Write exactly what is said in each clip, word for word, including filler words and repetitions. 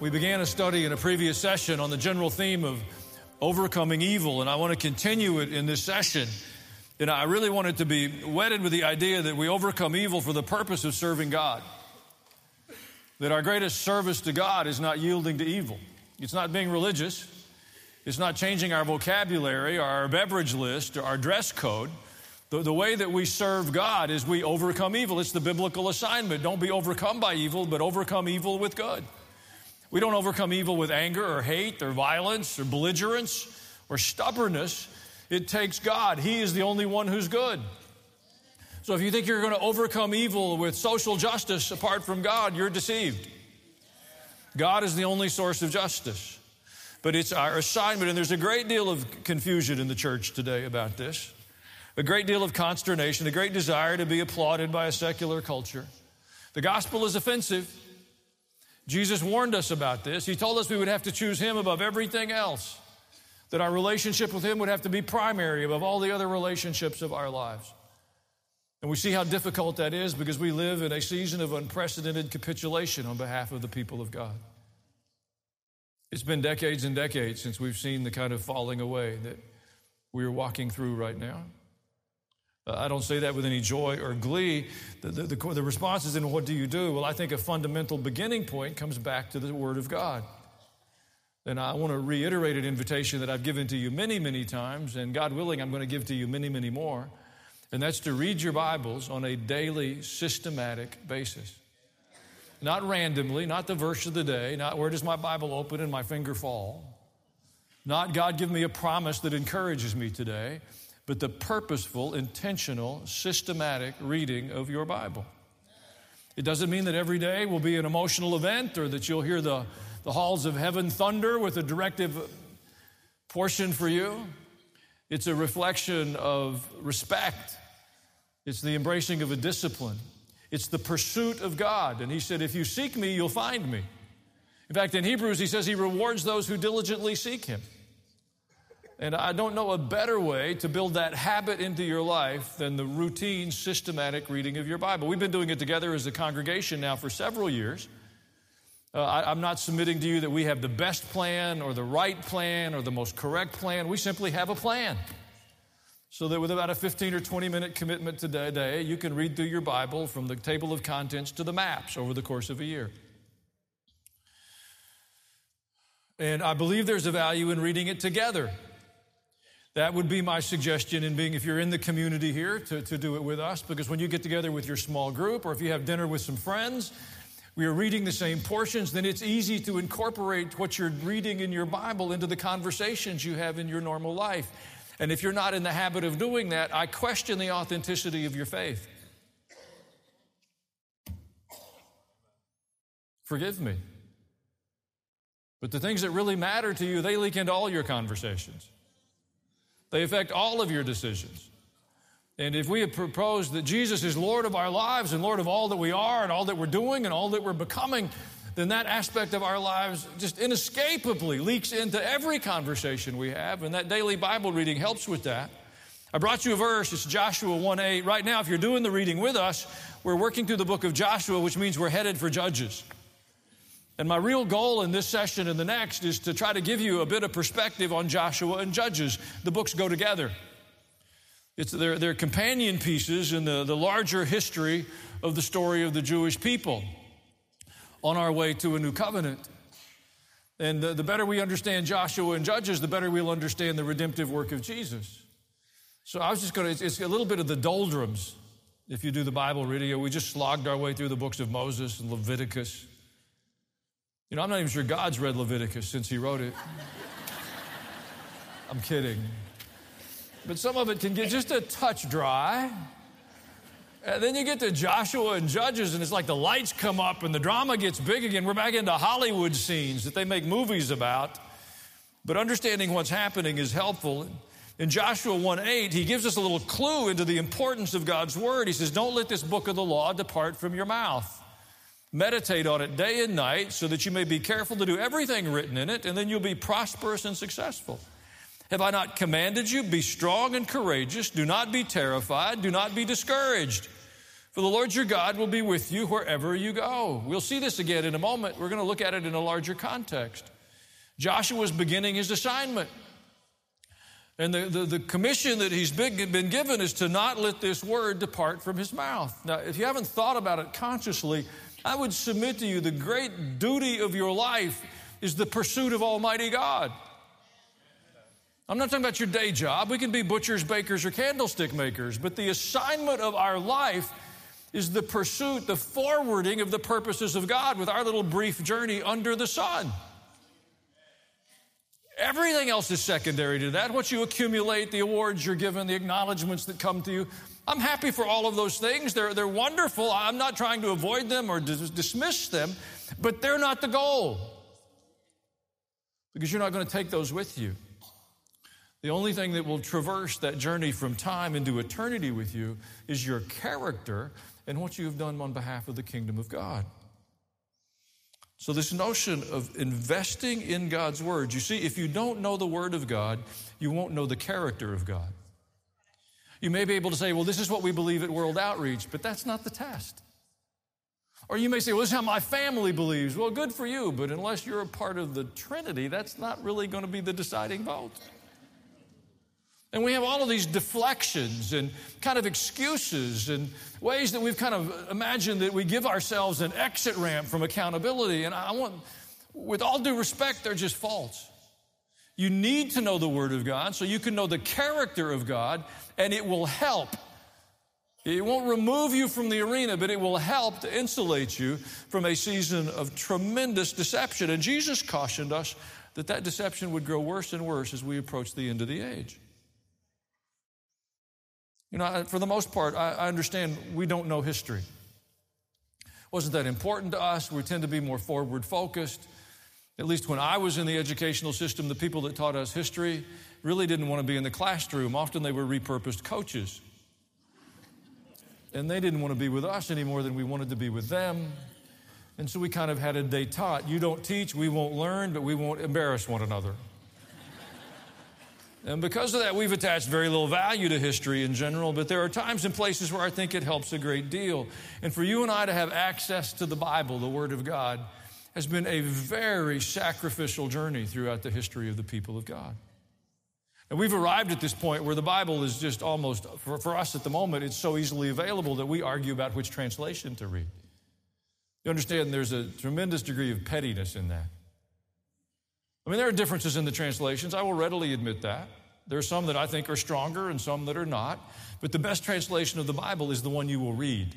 We began a study in a previous session on the general theme of overcoming evil, and I want to continue it in this session. And I really want it to be wedded with the idea that we overcome evil for the purpose of serving God. That our greatest service to God is not yielding to evil. It's not being religious. It's not changing our vocabulary, or our beverage list, or our dress code. The, the way that we serve God is we overcome evil. It's the biblical assignment. Don't be overcome by evil, but overcome evil with good. We don't overcome evil with anger or hate or violence or belligerence or stubbornness. It takes God. He is the only one who's good. So if you think you're going to overcome evil with social justice apart from God, you're deceived. God is the only source of justice. But it's our assignment, and there's a great deal of confusion in the church today about this. A great deal of consternation, a great desire to be applauded by a secular culture. The gospel is offensive. Jesus warned us about this. He told us we would have to choose Him above everything else, that our relationship with Him would have to be primary above all the other relationships of our lives. And we see how difficult that is because we live in a season of unprecedented capitulation on behalf of the people of God. It's been decades and decades since we've seen the kind of falling away that we are walking through right now. Uh, I don't say that with any joy or glee. The, the, the, the response is, in what do you do? Well, I think a fundamental beginning point comes back to the Word of God. And I want to reiterate an invitation that I've given to you many, many times, and God willing, I'm going to give to you many, many more. And that's to read your Bibles on a daily, systematic basis. Not randomly, not the verse of the day, not where does my Bible open and my finger fall. Not God give me a promise that encourages me today, but the purposeful, intentional, systematic reading of your Bible. It doesn't mean that every day will be an emotional event or that you'll hear the, the halls of heaven thunder with a directive portion for you. It's a reflection of respect. It's the embracing of a discipline. It's the pursuit of God. And He said, if you seek me, you'll find me. In fact, in Hebrews, He says He rewards those who diligently seek Him. And I don't know a better way to build that habit into your life than the routine, systematic reading of your Bible. We've been doing it together as a congregation now for several years. Uh, I, I'm not submitting to you that we have the best plan or the right plan or the most correct plan. We simply have a plan. So that with about a fifteen or twenty minute commitment today, you can read through your Bible from the table of contents to the maps over the course of a year. And I believe there's a value in reading it together. That would be my suggestion in being, if you're in the community here, to, to do it with us. Because when you get together with your small group or if you have dinner with some friends, we are reading the same portions, then it's easy to incorporate what you're reading in your Bible into the conversations you have in your normal life. And if you're not in the habit of doing that, I question the authenticity of your faith. Forgive me. But the things that really matter to you, they leak into all your conversations. They affect all of your decisions. And if we have proposed that Jesus is Lord of our lives and Lord of all that we are and all that we're doing and all that we're becoming, then that aspect of our lives just inescapably leaks into every conversation we have, and that daily Bible reading helps with that. I brought you a verse. It's Joshua one eight. Right now, if you're doing the reading with us, we're working through the book of Joshua, which means we're headed for Judges. And my real goal in this session and the next is to try to give you a bit of perspective on Joshua and Judges. The books go together. It's they're, they're companion pieces in the, the larger history of the story of the Jewish people on our way to a new covenant. And the, the better we understand Joshua and Judges, the better we'll understand the redemptive work of Jesus. So I was just going to, it's, it's a little bit of the doldrums. If you do the Bible reading, we just slogged our way through the books of Moses and Leviticus. You know, I'm not even sure God's read Leviticus since He wrote it. I'm kidding. But some of it can get just a touch dry. And then you get to Joshua and Judges, and it's like the lights come up and the drama gets big again. We're back into Hollywood scenes that they make movies about. But understanding what's happening is helpful. In Joshua one eight, he gives us a little clue into the importance of God's word. He says, don't let this book of the law depart from your mouth. Meditate on it day and night so that you may be careful to do everything written in it, and then you'll be prosperous and successful. Have I not commanded you? Be strong and courageous. Do not be terrified. Do not be discouraged. For the Lord your God will be with you wherever you go. We'll see this again in a moment. We're going to look at it in a larger context. Joshua's beginning his assignment. And the, the, the commission that he's been, been given is to not let this word depart from his mouth. Now, if you haven't thought about it consciously, I would submit to you the great duty of your life is the pursuit of Almighty God. I'm not talking about your day job. We can be butchers, bakers, or candlestick makers. But the assignment of our life is the pursuit, the forwarding of the purposes of God with our little brief journey under the sun. Everything else is secondary to that. What you accumulate, the awards you're given, the acknowledgments that come to you. I'm happy for all of those things. They're, they're wonderful. I'm not trying to avoid them or dis- dismiss them, but they're not the goal. Because you're not going to take those with you. The only thing that will traverse that journey from time into eternity with you is your character and what you have done on behalf of the kingdom of God. So this notion of investing in God's word, you see, if you don't know the word of God, you won't know the character of God. You may be able to say, well, this is what we believe at World Outreach, but that's not the test. Or you may say, well, this is how my family believes. Well, good for you, but unless you're a part of the Trinity, that's not really going to be the deciding vote. And we have all of these deflections and kind of excuses and ways that we've kind of imagined that we give ourselves an exit ramp from accountability. And I want, with all due respect, they're just false. You need to know the Word of God so you can know the character of God, and it will help. It won't remove you from the arena, but it will help to insulate you from a season of tremendous deception. And Jesus cautioned us that that deception would grow worse and worse as we approach the end of the age. You know, for the most part, I understand we don't know history. Wasn't that important to us? We tend to be more forward-focused. At least when I was in the educational system, the people that taught us history really didn't want to be in the classroom. Often they were repurposed coaches. And they didn't want to be with us any more than we wanted to be with them. And so we kind of had a détente. You don't teach, we won't learn, but we won't embarrass one another. And because of that, we've attached very little value to history in general, but there are times and places where I think it helps a great deal. And for you and I to have access to the Bible, the Word of God, has been a very sacrificial journey throughout the history of the people of God. And we've arrived at this point where the Bible is just almost, for, for us at the moment, it's so easily available that we argue about which translation to read. You understand there's a tremendous degree of pettiness in that. I mean, there are differences in the translations. I will readily admit that. There are some that I think are stronger and some that are not. But the best translation of the Bible is the one you will read.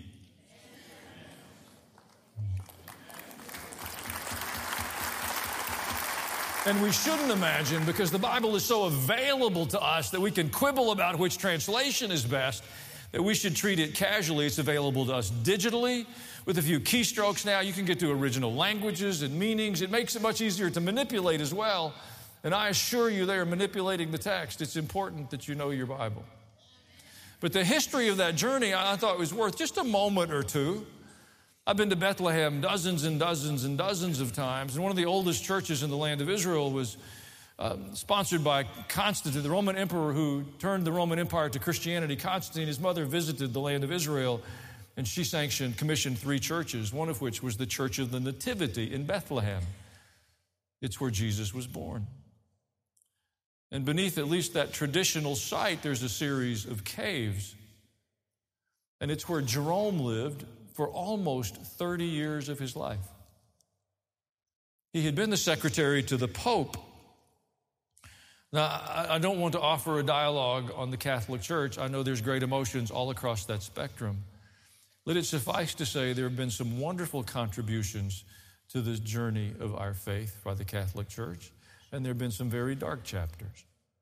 And we shouldn't imagine, because the Bible is so available to us that we can quibble about which translation is best, that we should treat it casually. It's available to us digitally. With a few keystrokes now, you can get to original languages and meanings. It makes it much easier to manipulate as well. And I assure you they are manipulating the text. It's important that you know your Bible. But the history of that journey, I thought was worth just a moment or two. I've been to Bethlehem dozens and dozens and dozens of times. And one of the oldest churches in the land of Israel was uh, sponsored by Constantine, the Roman emperor who turned the Roman Empire to Christianity. Constantine, his mother, visited the land of Israel. And she sanctioned, commissioned three churches, one of which was the Church of the Nativity in Bethlehem. It's where Jesus was born. And beneath at least that traditional site, there's a series of caves. And it's where Jerome lived for almost thirty years of his life. He had been the secretary to the Pope. Now, I don't want to offer a dialogue on the Catholic Church. I know there's great emotions all across that spectrum. Let it suffice to say there have been some wonderful contributions to this journey of our faith by the Catholic Church, and there have been some very dark chapters.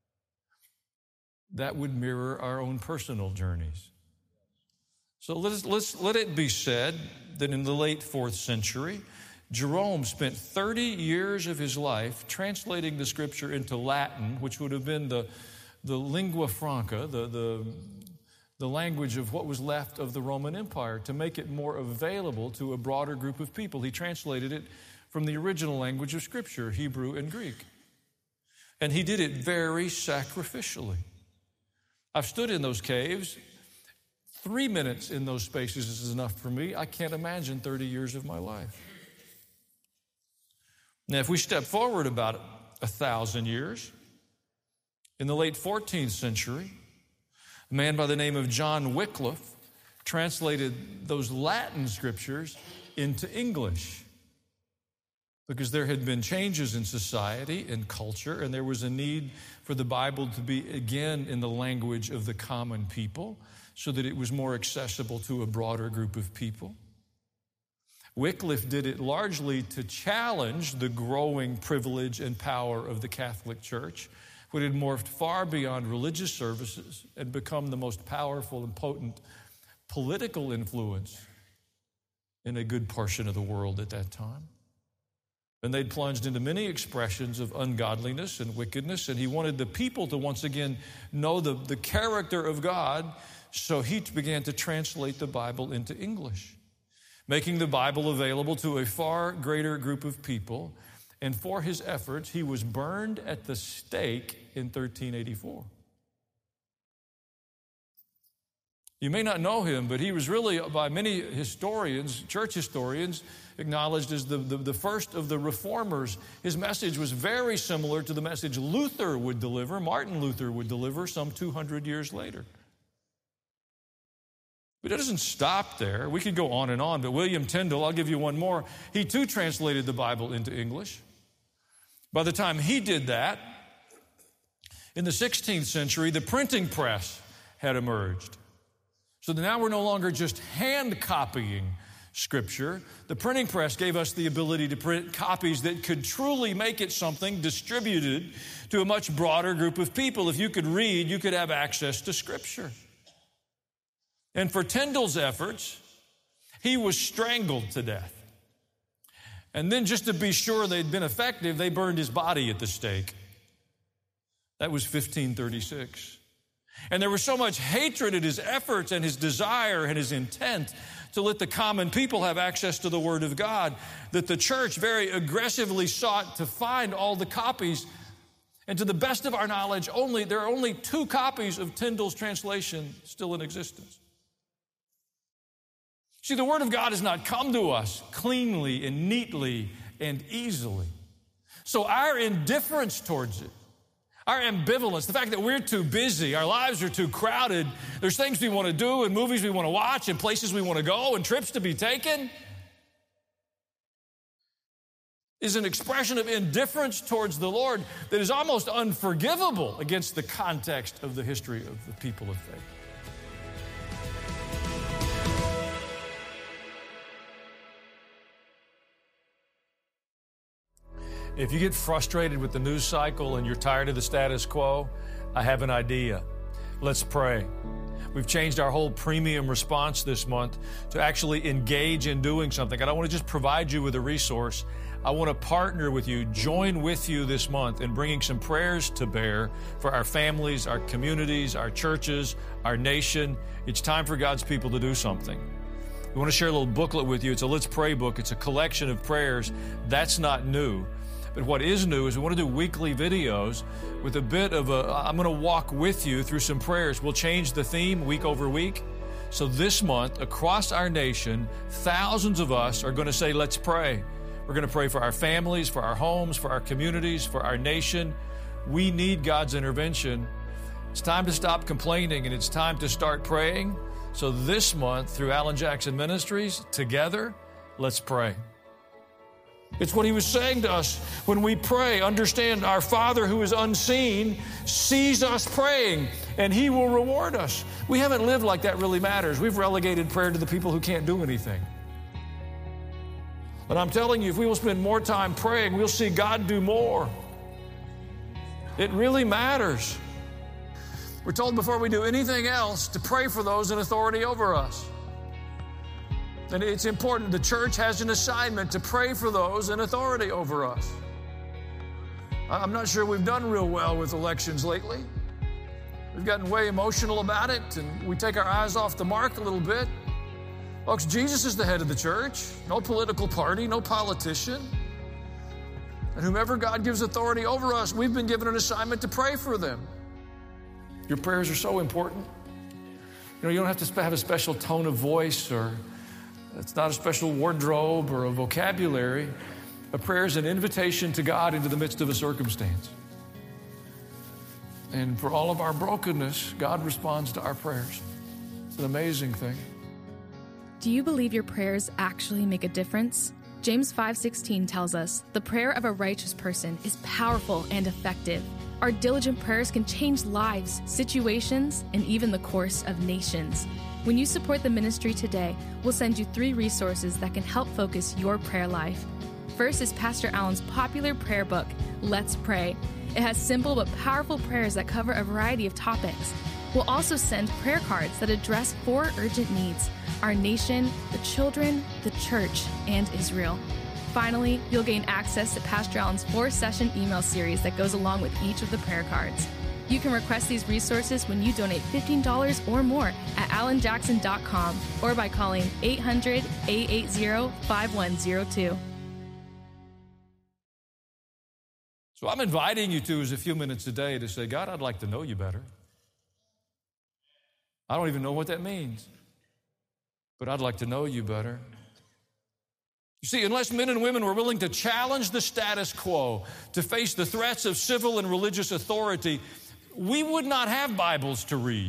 That would mirror our own personal journeys. So let's, let's, let it be said that in the late fourth century, Jerome spent thirty years of his life translating the Scripture into Latin, which would have been the, the lingua franca, the, the the language of what was left of the Roman Empire, to make it more available to a broader group of people. He translated it from the original language of Scripture, Hebrew and Greek. And he did it very sacrificially. I've stood in those caves Three minutes in those spaces is enough for me. I can't imagine thirty years of my life. Now, if we step forward about a thousand years, in the late fourteenth century, a man by the name of John Wycliffe translated those Latin scriptures into English because there had been changes in society and culture, and there was a need for the Bible to be again in the language of the common people so that it was more accessible to a broader group of people. Wycliffe did it largely to challenge the growing privilege and power of the Catholic Church, which had morphed far beyond religious services and become the most powerful and potent political influence in a good portion of the world at that time. And they'd plunged into many expressions of ungodliness and wickedness, and he wanted the people to once again know the, the character of God, so he began to translate the Bible into English, making the Bible available to a far greater group of people. And for his efforts, he was burned at the stake in thirteen eighty-four. You may not know him, but he was really, by many historians, church historians, acknowledged as the, the, the first of the reformers. His message was very similar to the message Luther would deliver, Martin Luther would deliver some two hundred years later. But it doesn't stop there. We could go on and on, but William Tyndale, I'll give you one more. He too translated the Bible into English. By the time he did that, in the sixteenth century, the printing press had emerged. So now we're no longer just hand copying Scripture. The printing press gave us the ability to print copies that could truly make it something distributed to a much broader group of people. If you could read, you could have access to Scripture. And for Tyndale's efforts, he was strangled to death. And then just to be sure they'd been effective, they burned his body at the stake. That was fifteen thirty-six. And there was so much hatred at his efforts and his desire and his intent to let the common people have access to the Word of God that the church very aggressively sought to find all the copies. And to the best of our knowledge, only there are only two copies of Tyndale's translation still in existence. See, the Word of God has not come to us cleanly and neatly and easily. So our indifference towards it, our ambivalence, the fact that we're too busy, our lives are too crowded, there's things we want to do and movies we want to watch and places we want to go and trips to be taken, is an expression of indifference towards the Lord that is almost unforgivable against the context of the history of the people of faith. If you get frustrated with the news cycle and you're tired of the status quo, I have an idea. Let's pray. We've changed our whole premium response this month to actually engage in doing something. I don't want to just provide you with a resource. I want to partner with you, join with you this month in bringing some prayers to bear for our families, our communities, our churches, our nation. It's time for God's people to do something. We want to share a little booklet with you. It's a Let's Pray book. It's a collection of prayers. That's not new. But what is new is we want to do weekly videos with a bit of a, I'm going to walk with you through some prayers. We'll change the theme week over week. So this month, across our nation, thousands of us are going to say, let's pray. We're going to pray for our families, for our homes, for our communities, for our nation. We need God's intervention. It's time to stop complaining and it's time to start praying. So this month, through Alan Jackson Ministries, together, let's pray. It's what he was saying to us when we pray. Understand, our Father who is unseen sees us praying, and he will reward us. We haven't lived like that really matters. We've relegated prayer to the people who can't do anything. But I'm telling you, if we will spend more time praying, we'll see God do more. It really matters. We're told before we do anything else to pray for those in authority over us. And it's important. The church has an assignment to pray for those in authority over us. I'm not sure we've done real well with elections lately. We've gotten way emotional about it, and we take our eyes off the mark a little bit. Folks, Jesus is the head of the church. No political party, no politician. And whomever God gives authority over us, we've been given an assignment to pray for them. Your prayers are so important. know, you don't have to have a special tone of voice, or it's not a special wardrobe or a vocabulary. A prayer is an invitation to God into the midst of a circumstance. And for all of our brokenness, God responds to our prayers. It's an amazing thing. Do you believe your prayers actually make a difference? James five sixteen tells us, the prayer of a righteous person is powerful and effective. Our diligent prayers can change lives, situations, and even the course of nations. When you support the ministry today, we'll send you three resources that can help focus your prayer life. First is Pastor Allen's popular prayer book, Let's Pray. It has simple but powerful prayers that cover a variety of topics. We'll also send prayer cards that address four urgent needs: our nation, the children, the church, and Israel. Finally, you'll gain access to Pastor Allen's four-session email series that goes along with each of the prayer cards. You can request these resources when you donate fifteen dollars or more at alan jackson dot com or by calling eight hundred, eight eight zero, five one zero two. So I'm inviting you to, as a few minutes a day, to say, God, I'd like to know you better. I don't even know what that means, but I'd like to know you better. You see, unless men and women were willing to challenge the status quo, to face the threats of civil and religious authority, we would not have Bibles to read.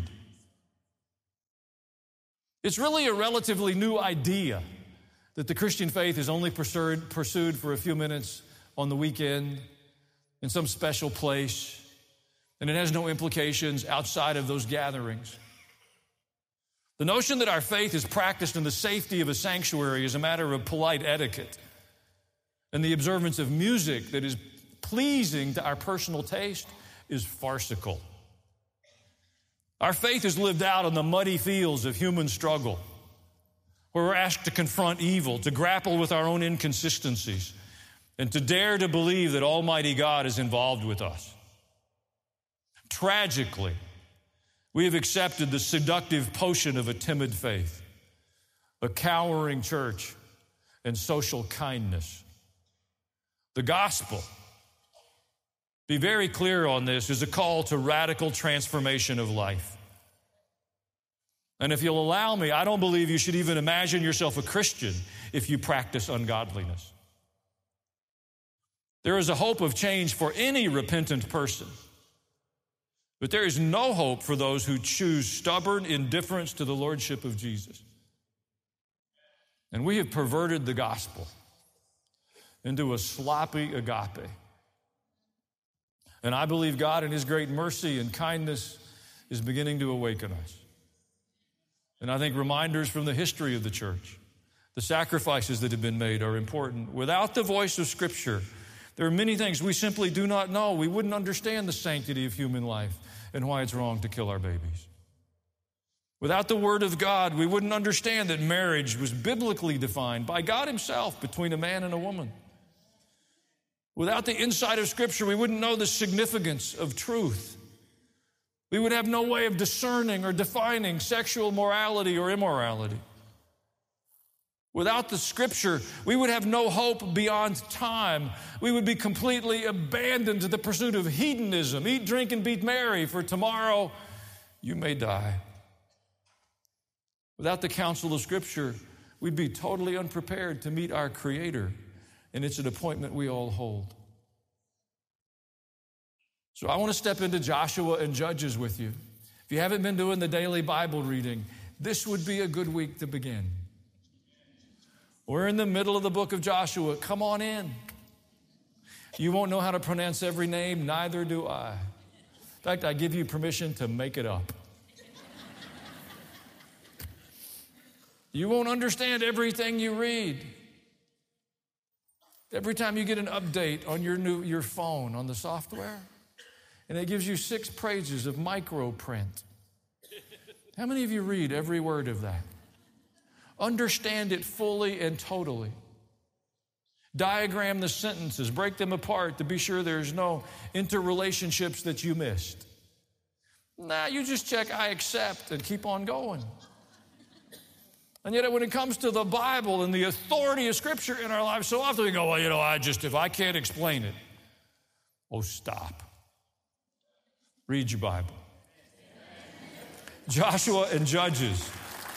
It's really a relatively new idea that the Christian faith is only pursued, pursued for a few minutes on the weekend in some special place, and it has no implications outside of those gatherings. The notion that our faith is practiced in the safety of a sanctuary is a matter of polite etiquette, and the observance of music that is pleasing to our personal taste is farcical. Our faith is lived out on the muddy fields of human struggle, where we're asked to confront evil, to grapple with our own inconsistencies, and to dare to believe that Almighty God is involved with us. Tragically, we have accepted the seductive potion of a timid faith, a cowering church, and social kindness. The gospel, be very clear on this, is a call to radical transformation of life. And if you'll allow me, I don't believe you should even imagine yourself a Christian if you practice ungodliness. There is a hope of change for any repentant person, but there is no hope for those who choose stubborn indifference to the lordship of Jesus. And we have perverted the gospel into a sloppy agape. And I believe God in His great mercy and kindness is beginning to awaken us. And I think reminders from the history of the church, the sacrifices that have been made, are important. Without the voice of Scripture, there are many things we simply do not know. We wouldn't understand the sanctity of human life and why it's wrong to kill our babies. Without the Word of God, we wouldn't understand that marriage was biblically defined by God Himself between a man and a woman. Without the insight of Scripture, we wouldn't know the significance of truth. We would have no way of discerning or defining sexual morality or immorality. Without the Scripture, we would have no hope beyond time. We would be completely abandoned to the pursuit of hedonism. Eat, drink, and be merry, for tomorrow you may die. Without the counsel of Scripture, we'd be totally unprepared to meet our Creator, and it's an appointment we all hold. So I want to step into Joshua and Judges with you. If you haven't been doing the daily Bible reading, this would be a good week to begin. We're in the middle of the book of Joshua. Come on in. You won't know how to pronounce every name, neither do I. In fact, I give you permission to make it up. You won't understand everything you read. Every time you get an update on your new your phone, on the software, and it gives you six pages of micro print. How many of you read every word of that? Understand it fully and totally. Diagram the sentences, break them apart to be sure there's no interrelationships that you missed. Nah, you just check I accept and keep on going. And yet when it comes to the Bible and the authority of Scripture in our lives, so often we go, well, you know, I just, if I can't explain it. Oh, stop. Read your Bible. Joshua and Judges.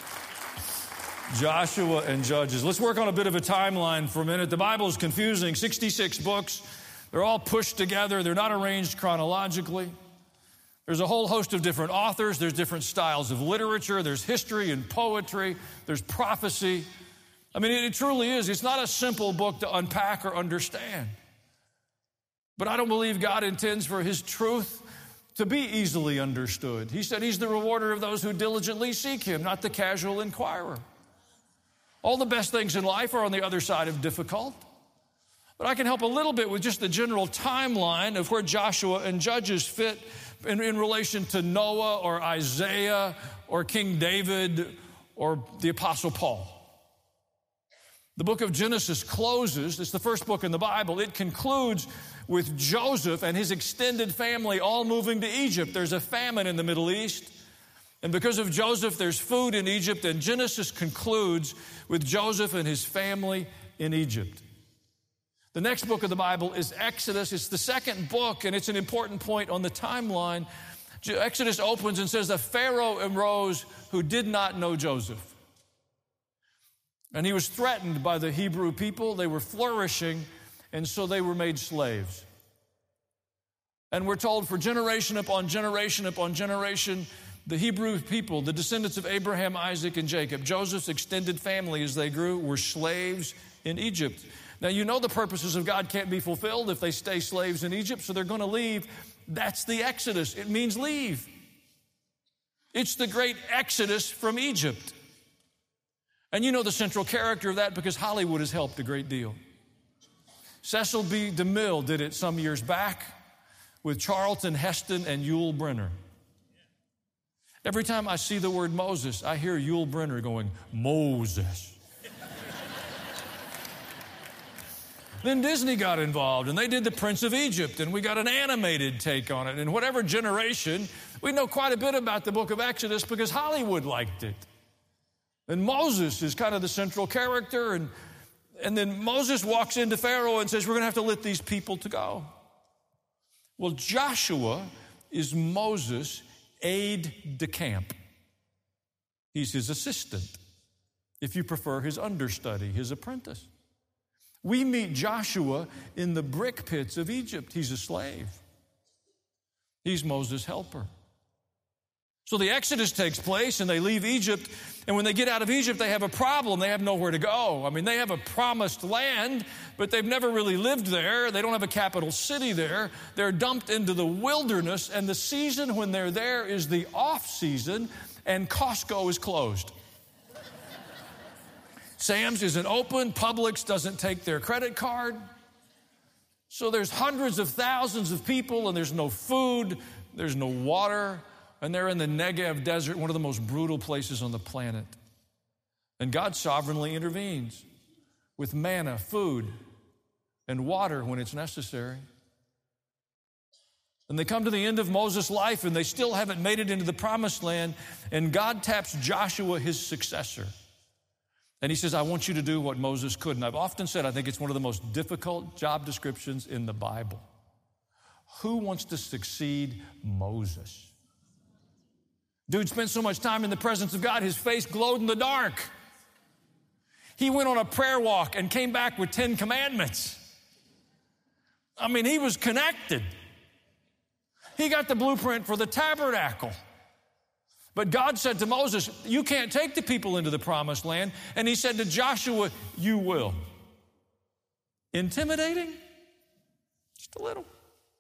Joshua and Judges. Let's work on a bit of a timeline for a minute. The Bible is confusing. sixty-six books. They're all pushed together. They're not arranged chronologically. There's a whole host of different authors. There's different styles of literature. There's history and poetry. There's prophecy. I mean, it truly is. It's not a simple book to unpack or understand. But I don't believe God intends for His truth to be easily understood. He said He's the rewarder of those who diligently seek Him, not the casual inquirer. All the best things in life are on the other side of difficult. But I can help a little bit with just the general timeline of where Joshua and Judges fit in, in relation to Noah or Isaiah or King David or the Apostle Paul. The book of Genesis closes. It's the first book in the Bible. It concludes with Joseph and his extended family all moving to Egypt. There's a famine in the Middle East. And because of Joseph, there's food in Egypt. And Genesis concludes with Joseph and his family in Egypt. The next book of the Bible is Exodus. It's the second book, and it's an important point on the timeline. Exodus opens and says, "A Pharaoh arose who did not know Joseph. And he was threatened by the Hebrew people. They were flourishing, and so they were made slaves." And we're told for generation upon generation upon generation, the Hebrew people, the descendants of Abraham, Isaac, and Jacob, Joseph's extended family as they grew, were slaves in Egypt. Now, you know the purposes of God can't be fulfilled if they stay slaves in Egypt, so they're going to leave. That's the Exodus. It means leave. It's the great Exodus from Egypt. And you know the central character of that because Hollywood has helped a great deal. Cecil B. DeMille did it some years back with Charlton Heston and Yul Brynner. Every time I see the word Moses, I hear Yul Brynner going, "Moses." Then Disney got involved, and they did The Prince of Egypt, and we got an animated take on it. And whatever generation, we know quite a bit about the book of Exodus because Hollywood liked it. And Moses is kind of the central character, and, and then Moses walks into Pharaoh and says, "We're going to have to let these people to go." Well, Joshua is Moses' aide-de-camp. He's his assistant, if you prefer, his understudy, his apprentice. We meet Joshua in the brick pits of Egypt. He's a slave. He's Moses' helper. So the Exodus takes place and they leave Egypt. And when they get out of Egypt, they have a problem. They have nowhere to go. I mean, they have a promised land, but they've never really lived there. They don't have a capital city there. They're dumped into the wilderness. And the season when they're there is the off season, and Costco is closed. Sam's isn't open. Publix doesn't take their credit card. So there's hundreds of thousands of people, and there's no food, there's no water, and they're in the Negev desert, one of the most brutal places on the planet. And God sovereignly intervenes with manna, food, and water when it's necessary. And they come to the end of Moses' life, and they still haven't made it into the promised land, and God taps Joshua, his successor. And he says, "I want you to do what Moses could." And I've often said, I think it's one of the most difficult job descriptions in the Bible. Who wants to succeed Moses? Dude spent so much time in the presence of God, his face glowed in the dark. He went on a prayer walk and came back with Ten Commandments. I mean, he was connected. He got the blueprint for the tabernacle. But God said to Moses, "You can't take the people into the promised land." And he said to Joshua, "You will." Intimidating? Just a little.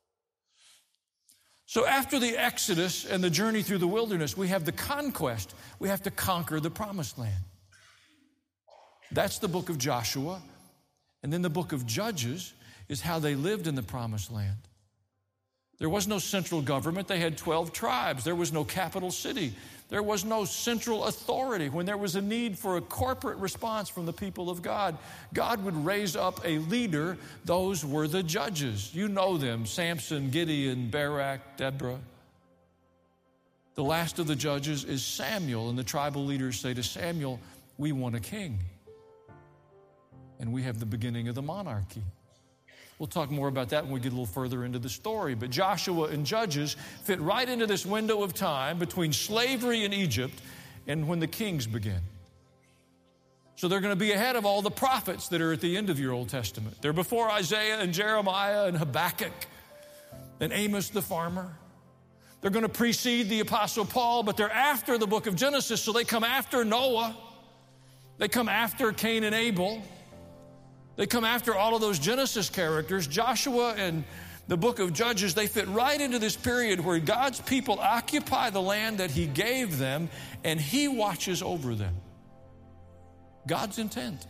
So after the Exodus and the journey through the wilderness, we have the conquest. We have to conquer the promised land. That's the book of Joshua. And then the book of Judges is how they lived in the promised land. There was no central government. They had twelve tribes. There was no capital city. There was no central authority. When there was a need for a corporate response from the people of God, God would raise up a leader. Those were the judges. You know them: Samson, Gideon, Barak, Deborah. The last of the judges is Samuel, and the tribal leaders say to Samuel, "We want a king." And we have the beginning of the monarchy. We'll talk more about that when we get a little further into the story. But Joshua and Judges fit right into this window of time between slavery in Egypt and when the kings begin. So they're going to be ahead of all the prophets that are at the end of your Old Testament. They're before Isaiah and Jeremiah and Habakkuk and Amos the farmer. They're going to precede the Apostle Paul, but they're after the book of Genesis, so they come after Noah. They come after Cain and Abel. They come after all of those Genesis characters. Joshua and the book of Judges, they fit right into this period where God's people occupy the land that he gave them, and he watches over them. God's intent.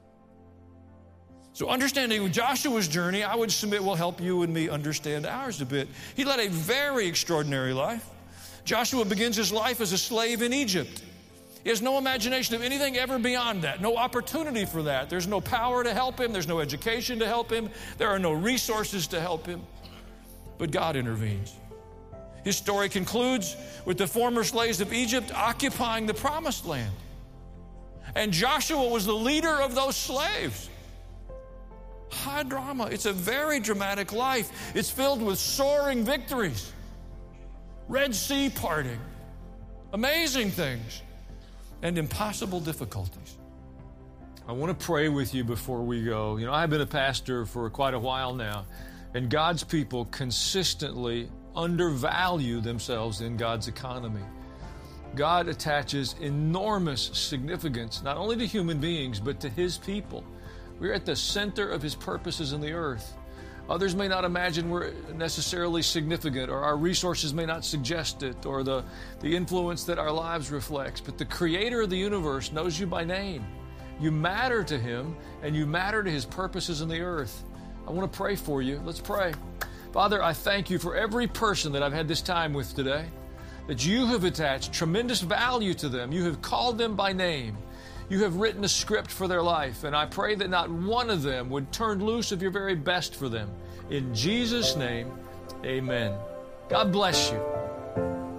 So understanding Joshua's journey, I would submit, will help you and me understand ours a bit. He led a very extraordinary life. Joshua begins his life as a slave in Egypt. He has no imagination of anything ever beyond that, no opportunity for that. There's no power to help him. There's no education to help him. There are no resources to help him. But God intervenes. His story concludes with the former slaves of Egypt occupying the promised land. And Joshua was the leader of those slaves. High drama. It's a very dramatic life. It's filled with soaring victories, Red Sea parting, amazing things, and impossible difficulties. I want to pray with you before we go. You know, I've been a pastor for quite a while now, and God's people consistently undervalue themselves in God's economy. God attaches enormous significance not only to human beings, but to his people. We're at the center of his purposes in the earth. Others may not imagine we're necessarily significant, or our resources may not suggest it, or the, the influence that our lives reflects. But the creator of the universe knows you by name. You matter to him, and you matter to his purposes in the earth. I want to pray for you. Let's pray. Father, I thank you for every person that I've had this time with today, that you have attached tremendous value to them. You have called them by name. You have written a script for their life, and I pray that not one of them would turn loose of your very best for them. In Jesus' name, amen. God bless you.